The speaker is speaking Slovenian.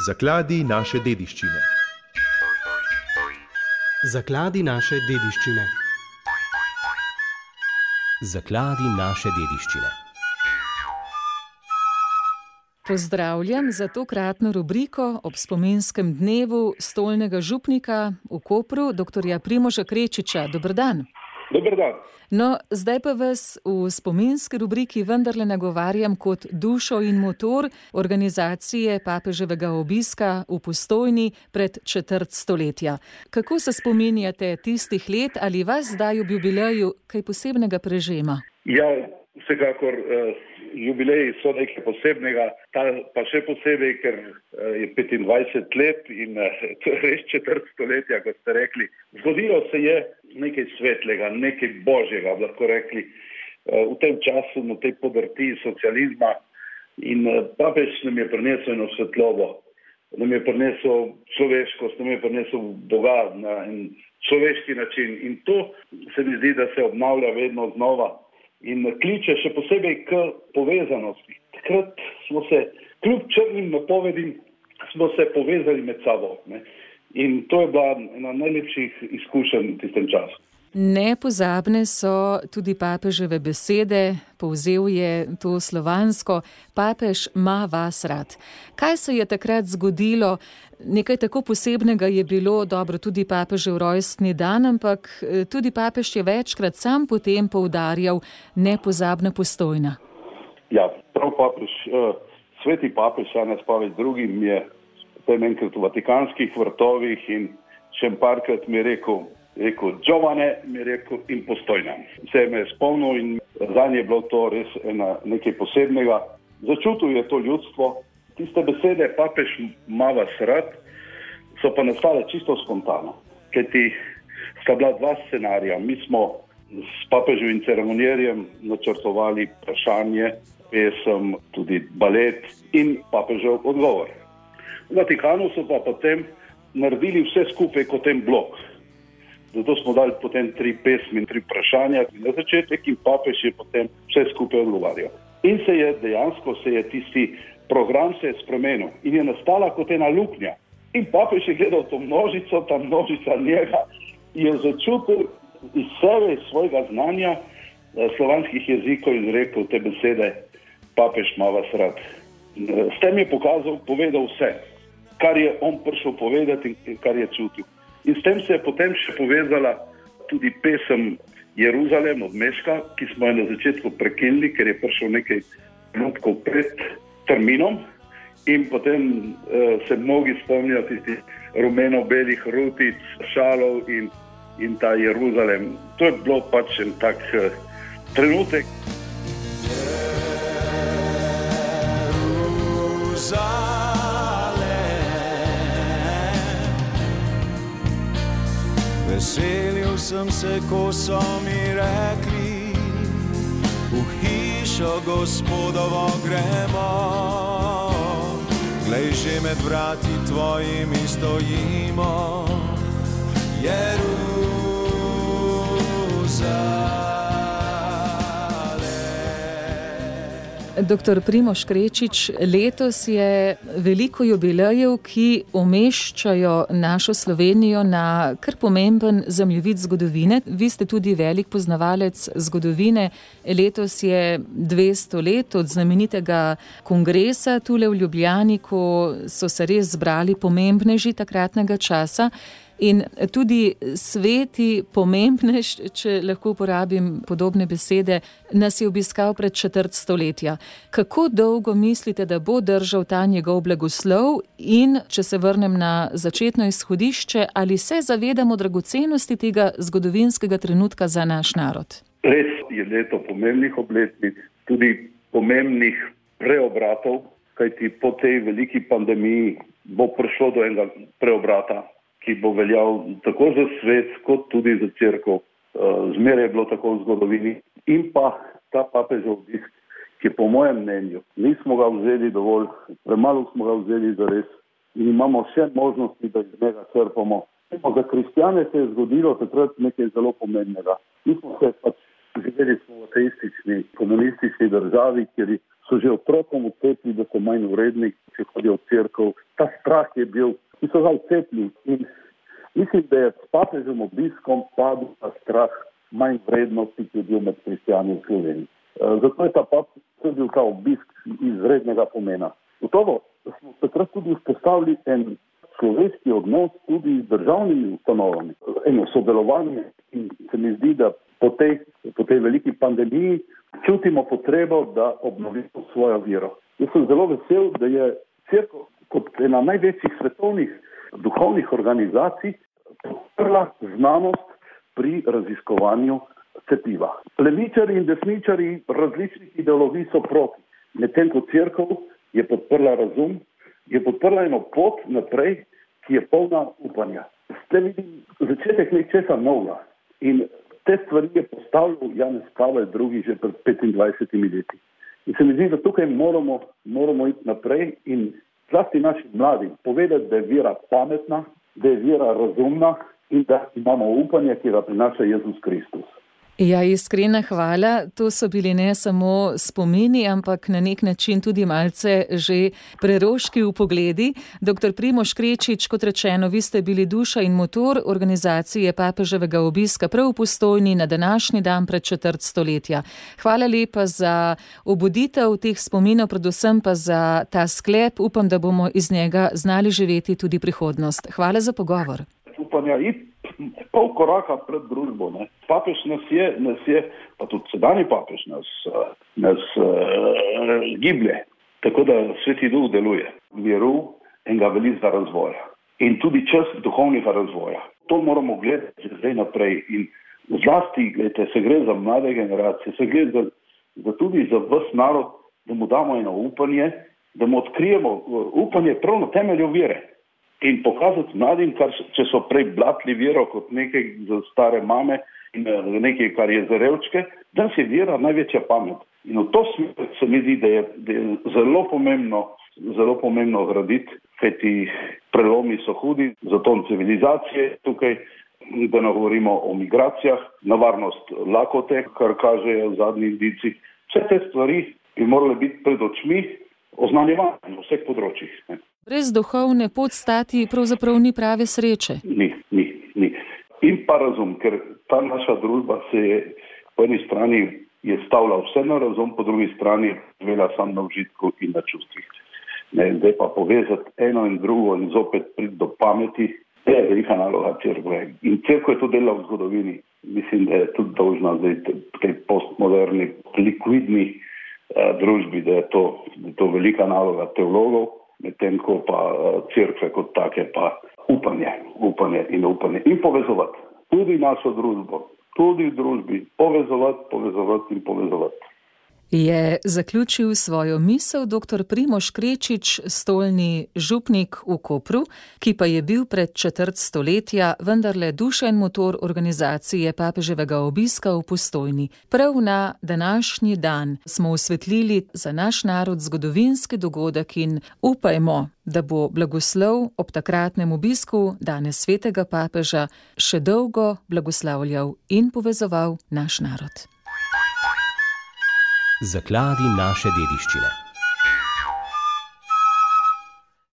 Zakladi naše dediščine. Zakladi naše dediščine. Zakladi naše dediščine. Pozdravljam za tokratno rubriko ob spominskem dnevu stolnega župnika v Kopru, dr. Primoža Krečiča. Dober dan. Dober dan. No, zdaj pa vas v spominski rubriki vendarle nagovarjam kot dušo in motor organizacije papeževega obiska v Postojni pred četrt stoletja. Kako se spominjate tistih let, ali vas zdaj ob jubileju kaj posebnega prežema? Ja, vsekakor jubileji so nekaj posebnega, pa še posebej, ker je 25 let in to je res četrt stoletja, kot ste rekli. Zgodilo se je nekaj svetlega, nekaj božjega, lahko rekli, v tem času, v tej podrtiji socializma, in papež nam je prinesel eno svetlobo, nam je prinesel človeškost, nam je prinesel Boga na en človeški način, in to se mi zdi, da se obnavlja vedno znova in kliče še posebej k povezanosti. Takrat smo se, kljub črnim napovedim, smo se povezali med sabo, ne? In to je bila ena najlepših izkušenj v tistem času. Nepozabne so tudi papeževe besede, povzel je to slovansko: papež ima vas rad. Kaj se je takrat zgodilo? Nekaj tako posebnega je bilo, dobro, tudi papežev rojstni dan, ampak tudi papež je večkrat sam potem poudarjal nepozabna Postojna. Ja, prav papež, sveti papež Janez Pavel II je potem enkrat v Vatikanskih vrtovih in še parkrat mi je rekel Giovane, mi je rekel, in Postojna. Vse me je spomnil in zanje je bilo to res nekaj posebnega. Začutil je to ljudstvo. Tiste besede, papež ima vas rad, so pa nastale čisto spontano. Kajti sta bila dva scenarija. Mi smo s papeževim ceremonierjem načrtovali vprašanje, pesem, tudi balet in papežev odgovor. V Vatikanu so pa potem naredili vse skupaj kot en blok. Zato smo dali potem 3 pesmi in 3 vprašanja na začetek in papež je potem vse skupaj odgovarjal. In dejansko se je tisti program spremenil in je nastala kot ena luknja. In papež je gledal to množico, ta množica njega in je začutil iz sebe, iz svojega znanja slovanskih jezikov izrekel te besede: papež ima vas rad. S tem je povedal vse, kar je on prišel povedati in kar je čutil. In s tem se je potem še povezala tudi pesem Jeruzalem od Meška, ki smo jo na začetku prekinili, ker je prišel nekaj trenutkov pred terminom, in potem se mnogi spomnijo tistih rumeno-belih rutic, šalov in ta Jeruzalem. To je bilo pač en tak trenutek. Veselil sem se, ko so mi rekli, v hišo Gospodovo gremo. Glej, že med vrati tvojimi stojimo, Dr. Primož Krečič, letos je veliko jubilejev, ki umeščajo našo Slovenijo na kar pomemben zemljevid zgodovine. Vi ste tudi velik poznavalec zgodovine. Letos je 200 let od znamenitega kongresa tule v Ljubljani, ko so se res zbrali pomembneži takratnega časa. In tudi sveti pomembnež, če lahko uporabim podobne besede, nas je obiskal pred četrt stoletja. Kako dolgo mislite, da bo držal ta njegov blagoslov? In če se vrnem na začetno izhodišče, ali se zavedamo dragocenosti tega zgodovinskega trenutka za naš narod? Res je leto pomembnih obletnic, tudi pomembnih preobratov, kajti po tej veliki pandemiji bo prišlo do enega preobrata, ki bo veljal tako za svet, kot tudi za cerkev. Zmeraj je bilo tako v zgodovini. In pa ta papežev obisk, ki po mojem mnenju nismo ga vzeli dovolj, premalo smo ga vzeli zares in imamo še možnosti, da iz njega črpamo. Za kristjane se je zgodilo takrat nekaj zelo pomembnega. Mi smo se živeli v ateistični, komunistični državi, kjer so že otrokom odcepili, da so manj vredni, če hodijo v cerkev. Ta strah je bil, ki so ga odcepili. In mislim, da je s papežem obiskom padel ta strah manj vrednosti, ki je bil med kristjani v Sloveniji. Zato je bil ta obisk izrednega pomena. Gotovo smo takrat tudi vzpostavili en človeški odnos tudi z državnimi ustanovami, eno sodelovanje, in se mi zdi, da po tej veliki pandemiji čutimo potrebo, da obnovimo svojo vero. Jaz sem zelo vesel, da je cerkev kot ena največjih svetovnih duhovnih organizacij podprla znanost pri raziskovanju cepiva. Levičari in desničari različnih ideologij so proti. Medtem ko cerkev je podprla razum, je podprla eno pot naprej, ki je polna upanja. Ste vidim začetek nečesa novega. In te stvari je postavil Janez Pavel II. Že pred 25 leti. In se mi zdi, da tukaj moramo iti naprej in zlasti našim mladim povedati, da je vera pametna, da je vera razumna in da imamo upanje, ki ga prinaša Jezus Kristus. Ja, iskrena hvala. To so bili ne samo spomini, ampak na nek način tudi malce že preroški vpogledi. Dr. Primož Krečič, kot rečeno, vi ste bili duša in motor organizacije papeževega obiska prav v Postojni na današnji dan pred četrt stoletja. Hvala lepa za obuditev teh spominov, predvsem pa za ta sklep. Upam, da bomo iz njega znali živeti tudi prihodnost. Hvala za pogovor. Upanja iti pol koraka pred družbo. Ne. Papež nas je, pa tudi sedanji papež nas giblje. Tako da Sveti Duh deluje. Miru enega velikega razvoja. In tudi čas duhovnega razvoja. To moramo gledati zdaj naprej. In zlasti, gledajte, se gre za mlade generacije, se gre tudi za vas narod, da mu damo eno upanje, da mu odkrijemo upanje prav na temelju vere. In pokazati mladim, če so prej blatili vero kot nekaj za stare mame in nekaj, kar je za revčke, da je vera največja pamet. In v to smer se mi zdi, da je zelo pomembno graditi, kajti prelomi so hudi, zato civilizacije tukaj, da ne govorimo o migracijah, na varnost lakote, kar kažejo zadnji indici. Vse te stvari bi morale biti pred očmi oznanjevanja na vseh področjih. Ne. Brez duhovne pot stati pravzaprav ni prave sreče. Ni. In pa razum, ker ta naša družba se je po eni strani je stavila vse na razum, po drugi strani je živela samo na užitku in na čustvih. Zdaj pa povezati eno in drugo in zopet priti do pameti, je velika naloga cerkve. In cerkev je to delala v zgodovini. Mislim, da je tudi dolžna zdaj tej postmoderni, likvidni družbi, da je to velika naloga teologov, medtem ko pa cerkve kot take pa upanje. In povezovati tudi našo družbo, tudi v družbi, povezovati. Je zaključil svojo misel dr. Primož Krečič, stolni župnik v Kopru, ki pa je bil pred četrt stoletja vendarle duša in motor organizacije papeževega obiska v Postojni. Prav na današnji dan smo osvetlili za naš narod zgodovinski dogodek in upajmo, da bo blagoslov ob takratnem obisku danes svetega papeža še dolgo blagoslavljal in povezoval naš narod. Zakladi naše dediščine.